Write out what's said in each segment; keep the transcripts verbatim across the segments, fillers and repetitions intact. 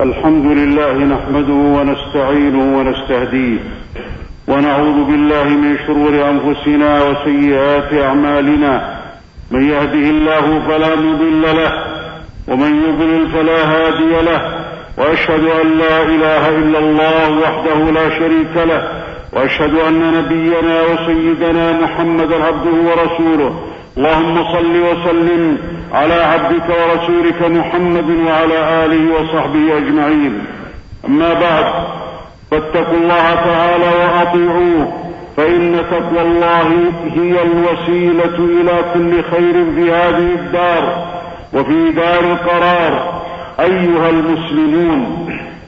الحمد لله نحمده ونستعينه ونستهديه ونعوذ بالله من شرور أنفسنا وسيئات أعمالنا. من يهده الله فلا مضل له ومن يضلل فلا هادي له، وأشهد أن لا إله إلا الله وحده لا شريك له، وأشهد أن نبينا وسيدنا محمدا عبده ورسوله. اللهم صل وسلم على عبدك ورسولك محمد وعلى آله وصحبه أجمعين. أما بعد، فاتقوا الله تعالى وأطيعوه، فإن تقوى الله هي الوسيلة إلى كل خير في هذه الدار وفي دار القرار. أيها المسلمون،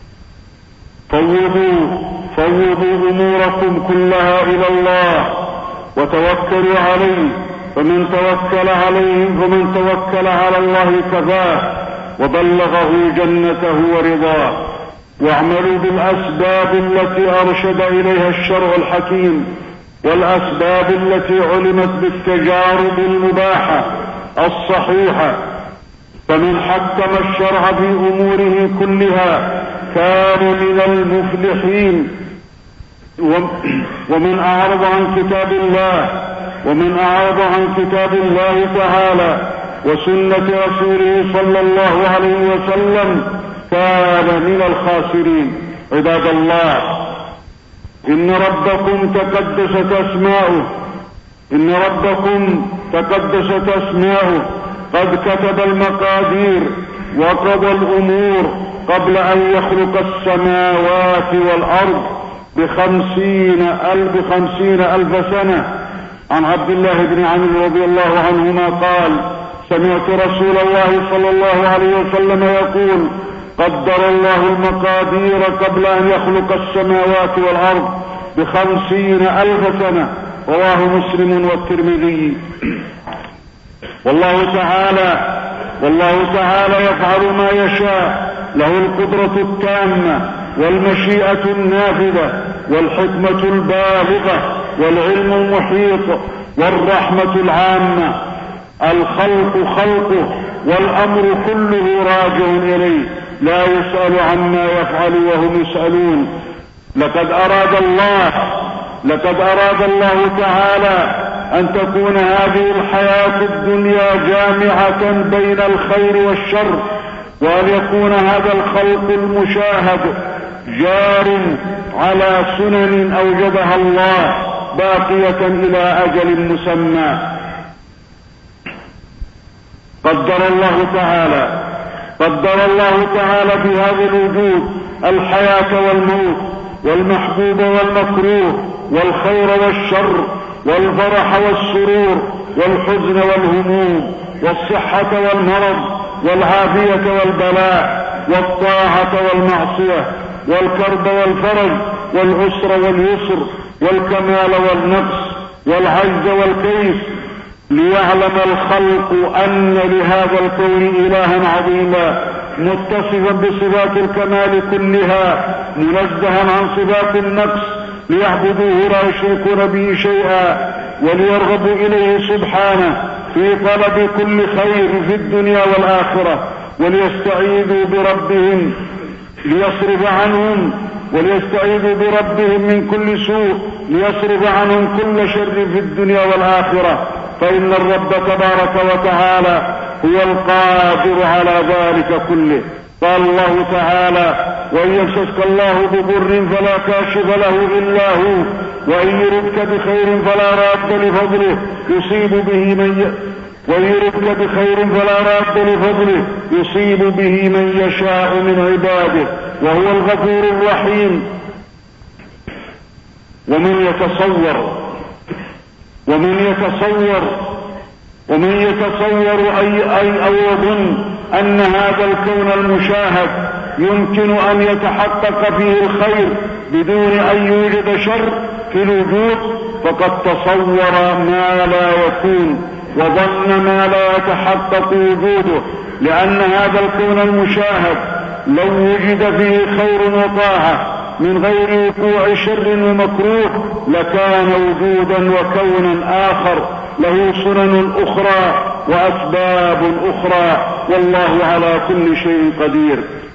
فوضوا فوضوا أموركم كلها إلى الله وتوكلوا عليه، فمن توكل عليه فمن توكل على الله كفاه وبلغه جنته ورضاه. واعملوا بالأسباب التي أرشد إليها الشرع الحكيم، والأسباب التي علمت بالتجارب المباحة الصحيحة. فمن حكم الشرع في أموره كلها كان من المفلحين. ومن أعرض عن كتاب الله ومن أعرض عن كتاب الله تعالى وسنة رسوله صلى الله عليه وسلم كان من الخاسرين. عباد الله، إن ربكم تقدست أسماؤه إن ربكم تقدست أسماؤه قد كتب المقادير وقضى الأمور قبل أن يخلق السماوات والأرض بخمسين ألف خمسين ألف سنة. عن عبد الله بن عمرو رضي الله عنهما قال: سمعت رسول الله صلى الله عليه وسلم يقول: قدر الله المقادير قبل أن يخلق السماوات والأرض بخمسين ألف سنة. رواه مسلم والترمذي. والله تعالى والله تعالى يفعل ما يشاء، له القدرة التامة والمشيئة النافذة والحكمة البالغة والعلم المحيط والرحمة العامة. الخلق خلقه والأمر كله راجع إليه، لا يسأل عما يفعل وهم يسألون. لقد أراد الله لقد أراد الله تعالى أن تكون هذه الحياة الدنيا جامعة بين الخير والشر، وأن يكون هذا الخلق المشاهد جار على سنن أوجدها الله باقية إلى أجل مسمى. قدر الله تعالى قدر الله تعالى في هذا الوجود الحياة والموت والمحبوب والمكروه والخير والشر والفرح والسرور والحزن والهموم والصحة والمرض والعافية والبلاء والطاعة والمعصية والكرب والفرج والعسر واليسر والكمال والنقص والعجز والكيف، ليعلم الخلق أن لهذا الكون إلها عظيما متصفا بصفات الكمال كلها منزها عن صفات النقص، ليعبدوه لا يشركون به شيئا، وليرغبوا إليه سبحانه في طلب كل خير في الدنيا والآخرة، وليستعيذوا بربهم ليصرف عنهم وليستعيذوا بربهم من كل سوء ليصرف عنهم كل شر في الدنيا والآخرة، فإن الرب تبارك وتعالى هو القادر على ذلك كله. قال الله تعالى: وإن يمسسك الله بضر فلا كاشف له إلا هو، وإن يردك بخير فلا راد لفضله يصيب به من ي... وإن يردك بخير فلا راد لفضله يصيب به من يشاء من عباده، وهو الغفور الرحيم. ومن يتصور ومن يتصور ومن يتصور أي أي أو يظن أن هذا الكون المشاهد يمكن أن يتحقق فيه الخير بدون أن يوجد شر في الوجود، فقد تصور ما لا يكون وظن ما لا يتحقق وجوده، لأن هذا الكون المشاهد لو وجد فيه خير وطاعة من غير وقوع شر ومكروه لكان وجودا وكونا آخر له سنن أخرى وأسباب أخرى، والله على كل شيء قدير.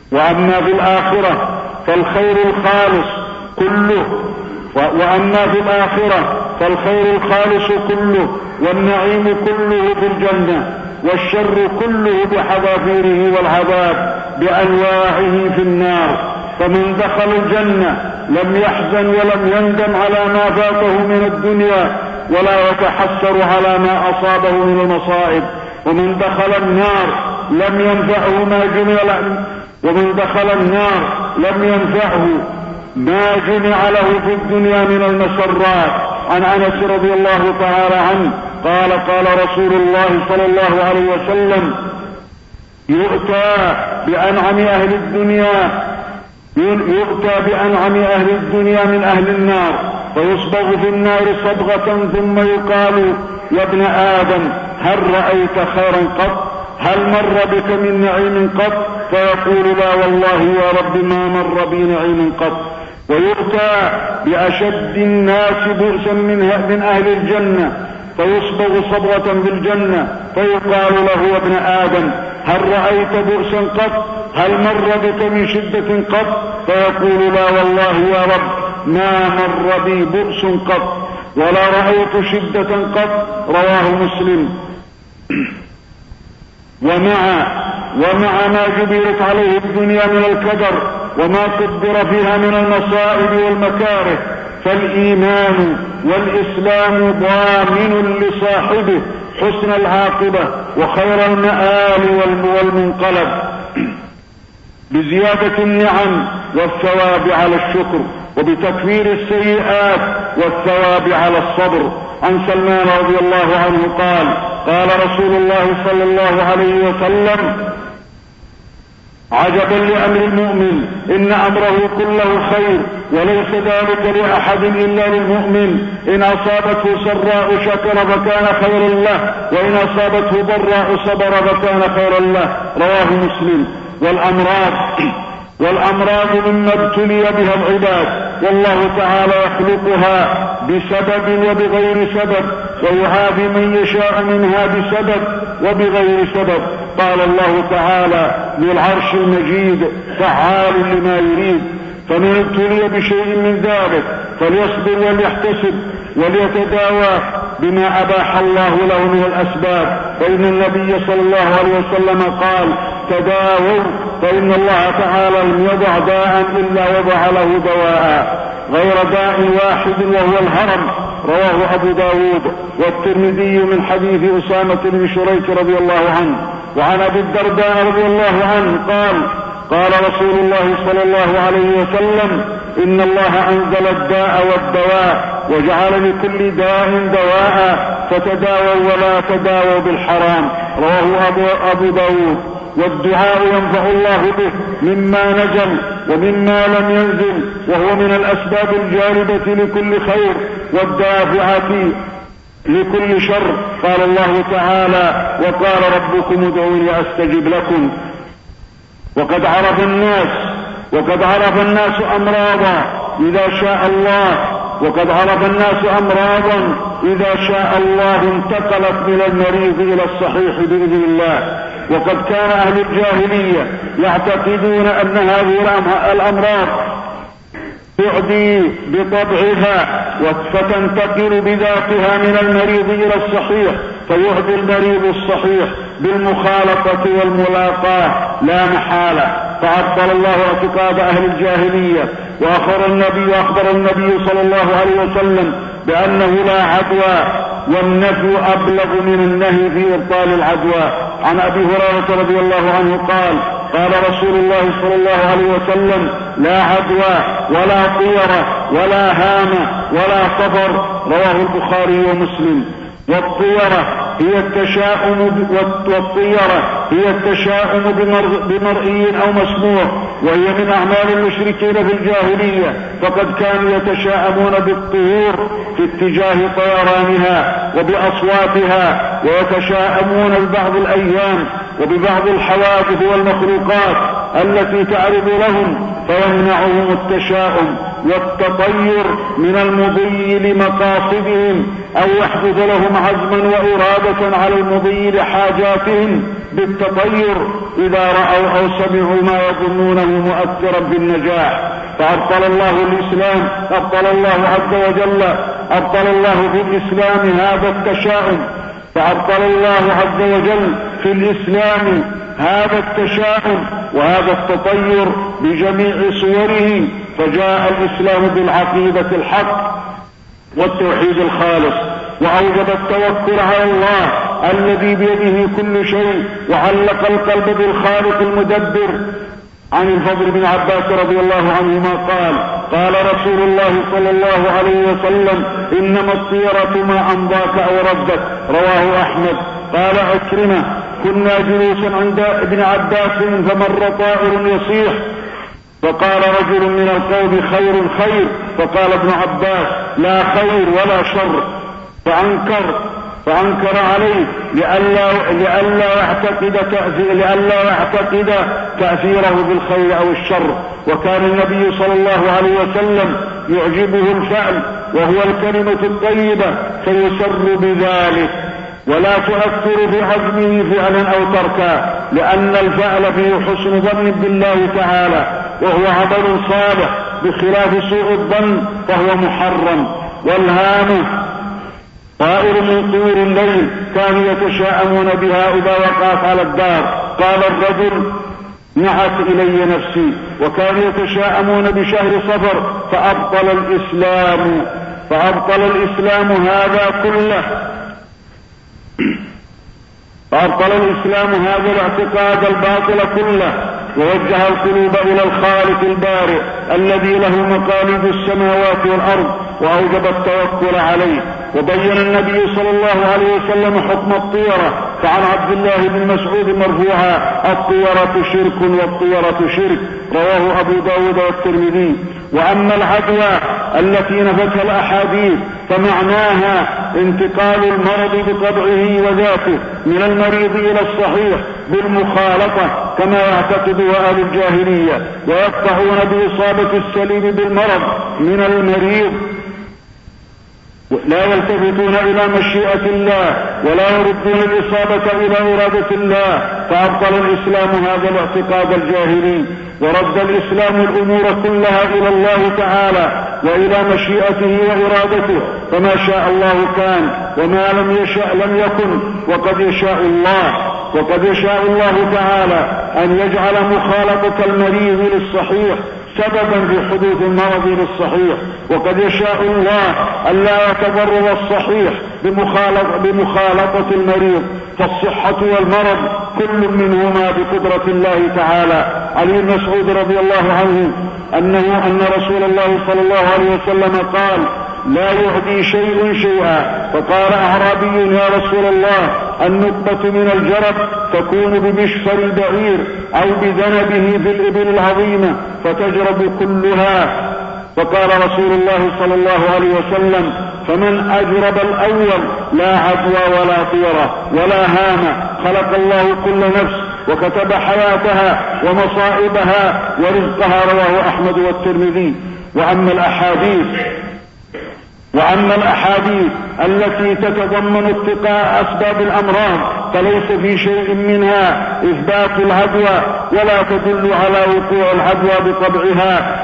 وأما في الآخرة فالخير الخالص كله وأما في الآخرة فالخير الخالص كله والنعيم كله في الجنة، والشر كله بحذافيره والعذاب بأنواعه في النار. فمن دخل الجنة لم يحزن ولم يندم على ما فاته من الدنيا ولا يتحسر على ما أصابه من المصائب. ومن دخل النار لم ينفعه ما جمع ومن دخل النار لم ينفعه ما جمع له في الدنيا من المسرات. عن أنس رضي الله تعالى عنه قال قال رسول الله صلى الله عليه وسلم: يؤتى بأنعم أهل الدنيا يؤتى بأنعم أهل الدنيا من أهل النار فيصبغ في النار صبغة ثم يقال: يا ابن آدم هل رأيت خيرا قط؟ هل مر بك من نعيم قط؟ فيقول: لا والله يا رب ما مر بي نعيم قط. ويؤتى بأشد الناس بؤسا من أهل الجنة فيصبغ صبغة في الجنة فيقال له: يا ابن آدم هل رأيت بؤسا قط؟ هل مر بك من شدة قط؟ فيقول: لا والله يا رب ما مر بي بؤس قط ولا رأيت شدة قط. رواه مسلم. ومع ومع ما جبلت عليه الدنيا من الكدر وما قدر فيها من المصائب والمكاره، فالإيمان والإسلام ضامن لصاحبه حسن العاقبة وخير المآل والمنقلب بزيادة النعم والثواب على الشكر، وبتكفير السيئات والثواب على الصبر. عن سلمان رضي الله عنه قال قال رسول الله صلى الله عليه وسلم: عجبا لأمر المؤمن إن أمره كله خير وليس ذلك لأحد إلا للمؤمن، إن أصابته سراء شكر فكان خيرا له وإن أصابته ضراء صبر فكان خيرا له. رواه مسلم. والأمراض والأمراض مما ابتلي بها العباد، والله تعالى يخلقها بسبب وبغير سبب ويعافي من يشاء منها بسبب وبغير سبب. قال الله تعالى: ذو العرش المجيد فعال لما يريد. فمن ابتلي بشيء من ذلك فليصبر وليحتسب وليتداوى بما أباح الله له من الأسباب، فإن النبي صلى الله عليه وسلم قال: تداووا فإن الله تعالى لم يضع داء إلا وضع له دواء غير داء واحد وهو الهرم. رواه أبو داود والترمذي من حديث أسامة بن شريك رضي الله عنه. وعن أبي الدرداء رضي الله عنه قال قال رسول الله صلى الله عليه وسلم: إن الله أنزل الداء والدواء وجعل لكل داء دواء فتداووا ولا تداووا بالحرام. رواه أبو, أبو داود. والدعاء ينفع الله به مما نزل ومما لم ينزل، وهو من الأسباب الجالبة لكل خير والدافعة لكل شر. قال الله تعالى: وقال ربكم ادعوني أستجب لكم. وقد عرف الناس وقد عرف الناس أمراضا إذا شاء الله وقد عرف الناس أمراضا إذا شاء الله انتقلت من المريض إلى الصحيح بإذن الله. وقد كان أهل الجاهلية يعتقدون أن هذه الأمراض تعدي بطبعها فتنتقل بذاتها من المريض إلى الصحيح، فيعدي المريض الصحيح بالمخالطة والملاقاة لا محالة. فعطل الله اعتقاد أهل الجاهلية، وأخبر النبي وأخبر النبي صلى الله عليه وسلم بأنه لا عدوى، والنفي أبلغ من النهي في إبطال العدوى. عن أبي هريرة رضي الله عنه قال قال رسول الله صلى الله عليه وسلم: لا عدوى ولا طيرة ولا هامة ولا صفر. رواه البخاري ومسلم. والطيرة هي التشاؤم والطيرة هي التشاؤم بمرئي أو مسموع، وهي من أعمال المشركين في الجاهلية، فقد كانوا يتشاءمون بالطيور في اتجاه طيرانها وبأصواتها، ويتشاءمون ببعض الأيام وببعض الحوادث والمخلوقات التي تعرض لهم، فيمنعهم التشاؤم والتطير من المضي لمقاصدهم، أو يحدث لهم عزما وإرادة على المضي لحاجاتهم بالتطير إذا رأوا أو سمعوا ما يظنونه مؤثرا بالنجاح. فأبطل الله الإسلام، أبطل الله عز وجل، أبطل الله في الإسلام هذا التشاؤم، فأبطل الله عز وجل في الإسلام هذا التشاؤم وهذا التطير بجميع صوره، فجاء الإسلام بالعقيدة الحق والتوحيد الخالص، وأوجب التوكل على الله الذي بيده كل شيء، وعلق القلب بالخالق المدبر. عن الفضل بن عباس رضي الله عنهما قال: قال رسول الله صلى الله عليه وسلم: إنما الطيرة ما أمضاك أو ردك. رواه أحمد. قال عكرمة: كنا جلوسا عند ابن عباس فمر طائر يصيح، فقال رجل من القوم: خير خير. فقال ابن عباس: لا خير ولا شر. فأنكر فأنكر عليه لئلا لئلا يعتقد تأثير لئلا يعتقد تأثيره بالخير أو الشر. وكان النبي صلى الله عليه وسلم يعجبه الفعل وهو الكلمة الطيبة فيسر بذلك، ولا تؤثر في عزمه فعلا أو تركا، لأن الفعل فيه حسن ظن بالله تعالى وهو عمل صالح، بخلاف سوء الظن فهو محرم. والهامة طائر من طيور الليل كانوا يتشاءمون بها إذا وقعت على الدار. قال الرجل: نعت إلي نفسي. وكانوا يتشاءمون بشهر صفر، فأبطل الإسلام فأبطل الإسلام هذا كله فأبطل الإسلام هذا الاعتقاد الباطل كله، ووجه القلوب إلى الخالق البارئ الذي له مقاليد السماوات والأرض، وأوجب التوكل عليه. وبين النبي صلى الله عليه وسلم حكم الطيرة، فعن عبد الله بن مسعود مرفوعا: الطيرة شرك والطيرة شرك. رواه أبو داود والترمذي. وأما العدوى التي نفتها الأحاديث فمعناها انتقال المرض بطبعه وذاته من المريض إلى الصحيح بالمخالطة كما يعتقد أهل الجاهلية، ويقطعون بإصابة السليم بالمرض من المريض، لا يلتفتون إلى مشيئة الله ولا يردون الإصابة إلى إرادة الله. فأبطل الإسلام هذا الاعتقاد الجاهلي، ورد الإسلام الأمور كلها إلى الله تعالى وإلى مشيئته وإرادته، فما شاء الله كان وما لم يشاء لم يكن، وقد يشاء الله وقد يشاء الله تعالى أن يجعل مخالطة المريض للصحيح سببا في حدوث المرض للصحيح، وقد يشاء الله ألا يتضرر الصحيح بمخالطة المريض، فالصحة والمرض كل منهما بقدرة الله تعالى. علي بن مسعود رضي الله عنه أنه أن رسول الله صلى الله عليه وسلم قال: لا يهدي شيء شيئا. فقال أعرابي: يا رسول الله، النقبة من الجرب تكون بمشفر البعير أو بذنبه في الإبل العظيمة فتجرب كلها. فقال رسول الله صلى الله عليه وسلم: فمن أجرب الأول لا عدوى ولا طيرة ولا هامة. خلق الله كل نفس وكتب حياتها ومصائبها ورزقها. رواه أحمد والترمذي. وأما الأحاديث وأما الأحاديث التي تتضمن اتقاء أسباب الأمراض فليس في شيء منها إثبات العدوى، ولا تدل على وقوع العدوى بطبعها،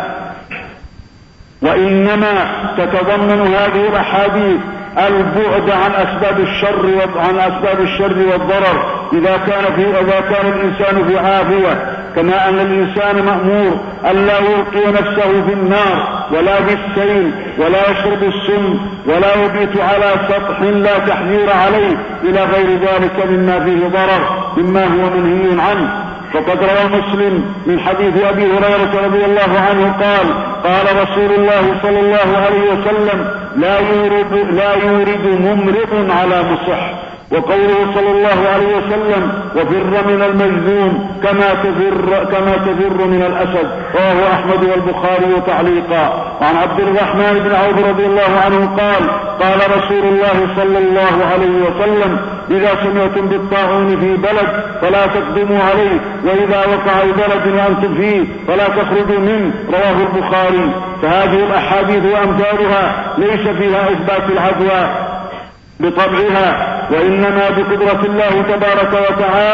وإنما تتضمن هذه الأحاديث البعد عن أسباب الشر وعن أسباب الشر والضرر إذا كان في إذا كان الإنسان في عافية، كما أن الإنسان مأمور ألا يلقي نفسه في النار ولا بالسيل ولا يشرب السم ولا يبيت على سطح لا تحذير عليه إلى غير ذلك مما فيه ضرر مما هو منهي عنه. فقد روى مسلم من حديث أبي هريرة رضي الله عنه قال: قال رسول الله صلى الله عليه وسلم: لا يورد, لا يورد ممرض على مصح. وقوله صلى الله عليه وسلم: وفر من المجذوم كما تفر, كما تفر من الأسد. رواه أحمد والبخاري تعليقا. وعن عبد الرحمن بن عوف رضي الله عنه قال: قال رسول الله صلى الله عليه وسلم: إذا سمعتم بالطاعون في بلد فلا تقدموا عليه، وإذا وقع بلد وأنتم فيه فلا تخرجوا منه. رواه البخاري. فهذه الأحاديث وأمثالها ليس فيها إثبات العدوى بطبعها، وإنما بقدرة الله تبارك وتعالى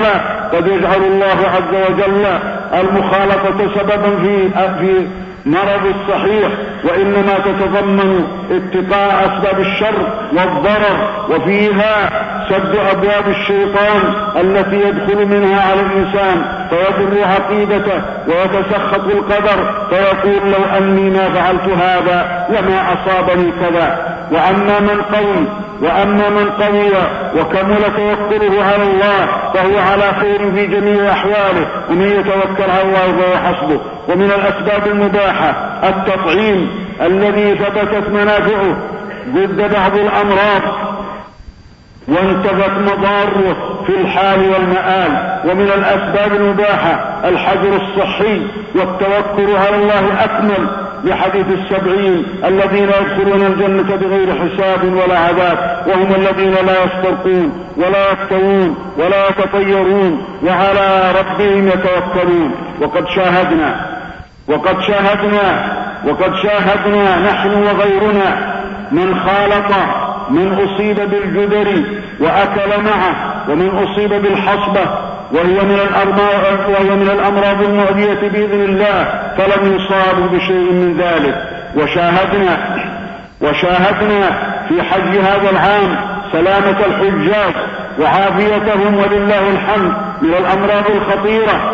قد يجعل الله عز وجل المخالطة سببا في في مرض الصحيح، وإنما تتضمن اتقاء أسباب الشر والضرر، وفيها سد أبواب الشيطان التي يدخل منها على الإنسان فيضر عقيدته ويتسخط القدر فيقول لو أني ما فعلت هذا لما أصابني كذا. وأما من قوي وأما من قوي وكمل توكله على الله فهو على خير في جميع أحواله، ومن يتوكل على الله فهو حسبه. ومن الأسباب المباحة التطعيم الذي ثبتت منافعه ضد بعض الأمراض وانتفت مضاره في الحال والمآل. ومن الأسباب المباحة الحجر الصحي والتوكل على الله أكمل، لحديث السبعين الذين يدخلون الجنة بغير حساب ولا عذاب، وهم الذين لا يسترقون ولا يكتوون ولا يتطيرون وعلى ربهم يتوكلون. وقد شاهدنا وقد شاهدنا وقد شاهدنا نحن وغيرنا من خالط من أصيب بالجدر وأكل معه، ومن أصيب بالحصبة وهي من الأمراض, وهي من الأمراض المؤذية بإذن الله فلم يصابوا بشيء من ذلك. وشاهدنا وشاهدنا في حج هذا العام سلامة الحجاج وعافيتهم ولله الحمد من الأمراض الخطيرة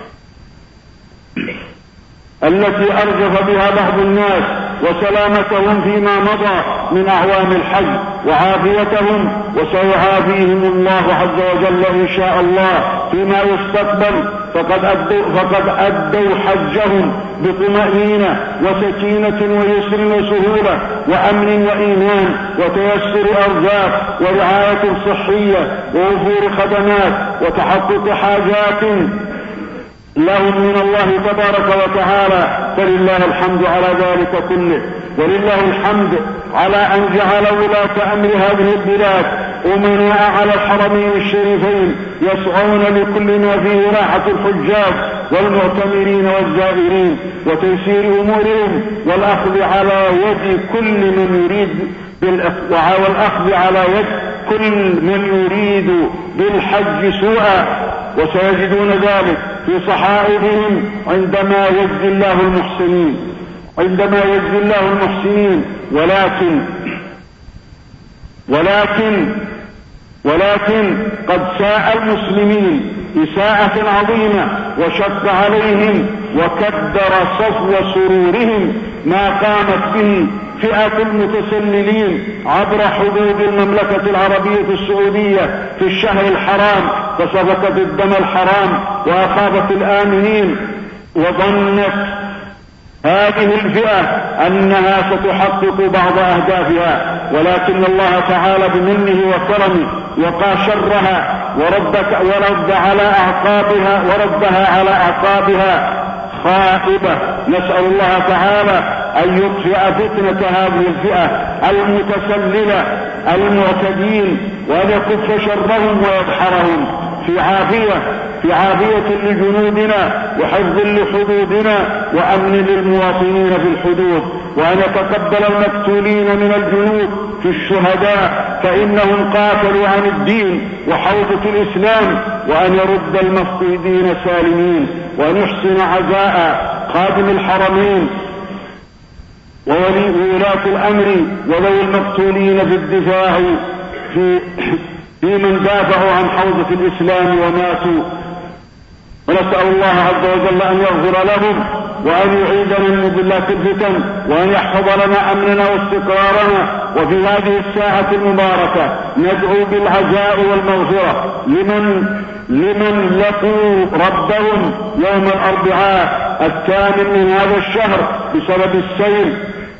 التي أرجف بها بعض الناس، وسلامتهم فيما مضى من أعوام الحج وعافيتهم، وسيعافيهم الله عز وجل إن شاء الله فيما يستقبل. فقد أدوا, فقد أدوا حجهم بطمأنينة وسكينة ويسر وسهولة وأمن وإيمان وتيسر أرزاق ورعاية صحية ووفور خدمات وتحقق حاجات لهم من الله تبارك وتعالى، فلله الحمد على ذلك كله. ولله الحمد على أن جعل ولاة أمر هذه البلاد أمناء على الحرمين الشريفين يسعون لكل ما فيه راحة الحجاج والمعتمرين والزائرين وتيسير أمورهم والأخذ على يد كل من يريد والأخذ على يد كل من يريد بالحج سوءا، وسيجدون ذلك في صحائفهم عندما يجزي الله المحسنين عندما يجزي الله المحسنين. ولكن ولكن ولكن قد ساء المسلمين إساءة عظيمة وشق عليهم وكدر صفو سرورهم ما قامت به فئة المتسللين عبر حدود المملكة العربية السعودية في الشهر الحرام، فسفكت الدم الحرام وأخافت الآمنين، وظنت هذه الفئة أنها ستحقق بعض أهدافها، ولكن الله تعالى بمنه وكرمه وقى شرها ورد, ورد على أعقابها وردها على أعقابها خائبة. نسأل الله تعالى أن يطفئ فتنة هذه الفئة المتسللة المعتدين وأن يكف شرهم ويدحرهم في عافية في عافية لجنودنا وحفظ لحدودنا وأمن للمواطنين في الحدود، وأن يتقبل المقتولين من الجنود في الشهداء فإنهم قاتلوا عن الدين وحوضة الإسلام، وأن يرد المفقودين سالمين، وأن يحسن عزاء خادم الحرمين وولاة الأمر وذوي المقتولين في الدفاع في في من دافعوا عن حوضة الإسلام وماتوا. ونسأل الله عز وجل أن يغفر لهم وأن يعيدنا من مضلات الفتن وأن يحفظ لنا أمننا واستقرارنا. وفي هذه الساعة المباركة ندعو بالعزاء والمغفرة لمن لمن لقوا ربهم يوم الأربعاء الثامن من هذا الشهر بسبب السيل،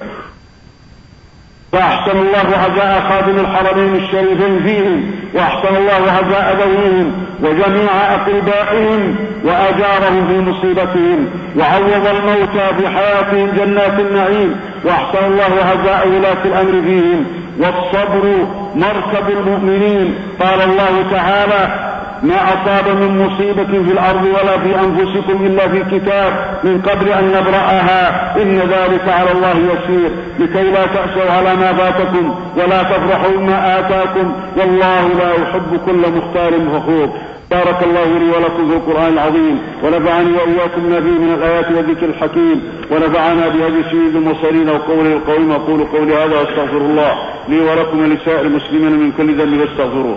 فأحسن الله عزاء خادم الحرمين الشريفين فيهم، وأحسن الله عزاء ذويهم وجميع أقربائهم وأجارهم في مصيبتهم، وعوض الموتى في حياتهم جنات النعيم، وأحسن الله عزاء ولاة الأمر فيهم. والصبر مركب المؤمنين، قال الله تعالى ما أصاب من مصيبة في الأرض ولا في أنفسكم إلا في كتاب من قبل أن نبرأها إن ذلك على الله يسير لكي لا تأسوا على ما فاتكم ولا تفرحوا بما آتاكم والله لا يحب كل مختال فخور. بارك الله لي ولكم في القرآن العظيم ونفعني وإياكم ما فيه من الآيات والذكر الحكيم ونفعنا بهدي سيد المرسلين وقوله القويم. أقول قولي هذا واستغفر الله لي ولكم ولسائر المسلمين من كل ذنب فاستغفروه.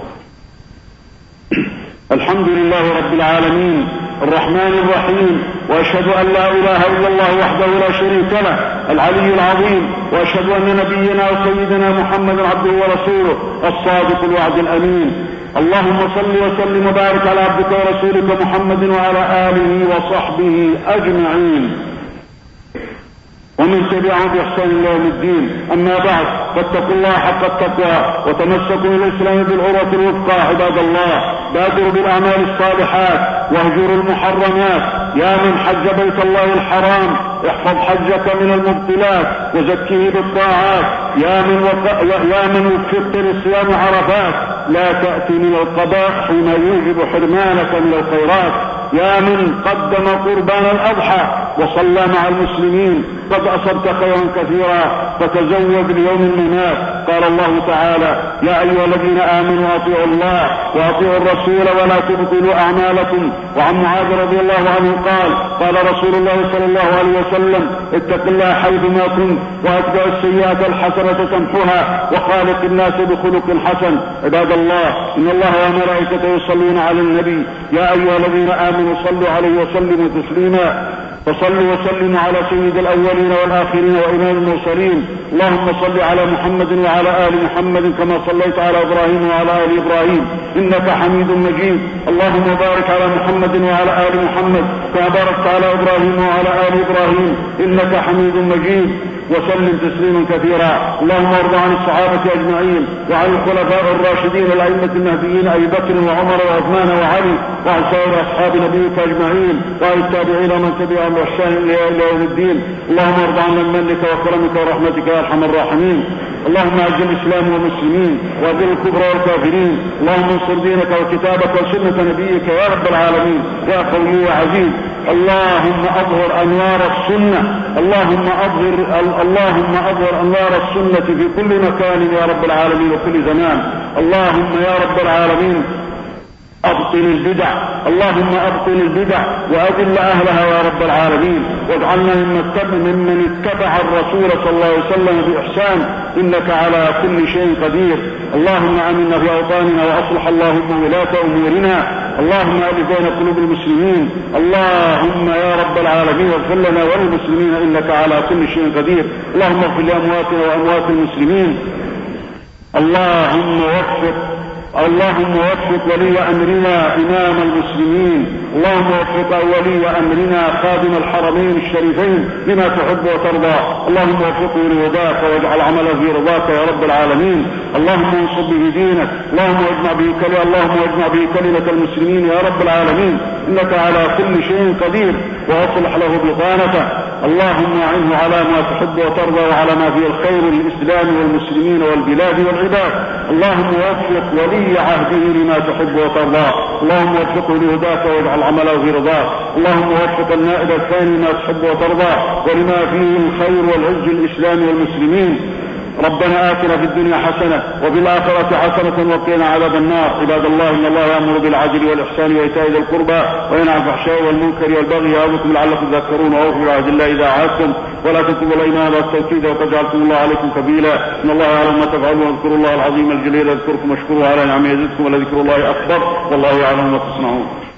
الحمد لله رب العالمين الرحمن الرحيم وأشهد أن لا إله إلا الله وحده لا شريك له العلي العظيم وأشهد أن نبينا وسيدنا محمد عبده ورسوله الصادق الوعد الأمين. اللهم صل وسلم وبارك على عبدك ورسولك محمد وعلى آله وصحبه أجمعين ومن تبعهم بإحسان إلى يوم الدين. أما بعد فاتقوا الله حق التقوى وتمسكوا بالإسلام بالعروة الوثقى عباد الله. بادروا بالأعمال الصالحات واهجروا المحرمات. يا من حج بيت الله الحرام احفظ حجك من المبطلات وزكيه بالطاعات. يا من وق... يا من وفقت لصيام عرفات لا تأتي من القضاء حين يوجب حرمانك من الخيرات. يا من قدم قربان الأضحى وصلى مع المسلمين قد أصبت خيرا كثيرا فتزود ليوم الممات. قال الله تعالى يا أيها الذين آمنوا أطيعوا الله وأطيعوا الرسول ولا تبطلوا أعمالكم. وعن معاذ رضي الله عنه قال قال رسول الله صلى الله عليه وسلم اتق الله حيثما كنت وأتبع السيئة الحسنة تمحها وخالق الناس بخلق حسن. عباد الله إن الله وملائكته يصلون على النبي يا أيها الذين آمنوا صلوا عليه وسلموا تسليما. فصلوا وسلموا على سيد الأولين والآخرين وإمام المرسلين. اللهم صل على محمد وعلى آل محمد كما صليت على إبراهيم وعلى آل إبراهيم إنك حميد مجيد. اللهم بارك على محمد وعلى آل محمد كما باركت على إبراهيم وعلى آل إبراهيم إنك حميد مجيد وسلم تسليما كثيرا. اللهم ارض عن الصحابة أجمعين وعن الخلفاء الراشدين الأئمة المهديين أبي بكر وعمر وعثمان وعلي وعن سائر أصحاب نبيك أجمعين وعن التابعين ومن تبعهم بإحسان إلى يوم الدين. اللهم ارض عنا بمنك وكرمك ورحمتك يا أرحم الراحمين. اللهم اعز الإسلام والمسلمين وأذل الكفر والكافرين. اللهم انصر دينك وكتابك وسنة نبيك يا رب العالمين يا قوي يا عزيز. اللهم أظهر أنوار السنة اللهم أظهر اللهم أظهر أنوار السنة في كل مكان يا رب العالمين وكل زمان. اللهم يا رب العالمين أبطل البدع اللهم أبطل البدع وأذل أهلها يا رب العالمين واجعلنا ممن اتبع الرسول صلى الله عليه وسلم بإحسان إنك على كل شيء قدير. اللهم آمنا في أوطاننا وأصلح اللهم ولاة أمورنا. اللهم ألف بين قلوب المسلمين. اللهم يا رب العالمين اغفر لنا وللمسلمين إنك على كل شيء قدير. اللهم اغفر لأمواتنا وأموات المسلمين. اللهم وفق اللهم وفق ولي أمرنا إمام المسلمين. اللهم وفق ولي أمرنا خادم الحرمين الشريفين لما تحب وترضى. اللهم وفقه لرضاك واجعل عمله في رضاك يا رب العالمين. اللهم انصر به دينك. اللهم واجمع به كلمة اللهم واجمع به كلمة المسلمين يا رب العالمين إنك على كل شيء قدير واصلح له بطانته. اللهم اعنه على ما تحب وترضى وعلى ما فيه الخير للإسلام والمسلمين والبلاد والعباد. اللهم وفق ولي عهده لما تحب وترضى. اللهم وفقه لهداك واجعل عمله في رضاك. اللهم وفق النائب الثاني ما تحب وترضى ولما فيه الخير والعز للإسلام والمسلمين. ربنا آتنا في الدنيا حسنة وفي الآخرة حسنة وقنا عذاب النار. عباد الله إن الله يأمر بالعدل والإحسان وإيتاء ذي القربى وينهى عن الفحشاء والمنكر والبغي يعظكم لعلكم تذكرون. وأوفوا بعهد الله إذا عاهدتم ولا تنقضوا الأيمان بعد التوكيد وقد جعلتم الله عليكم كفيلا. إن الله يعلم ما تفعلون واذكروا الله العظيم الجليل يذكركم واشكروه على نعمه يزدكم ولذكر الله أكبر والله يعلم ما تصنعون.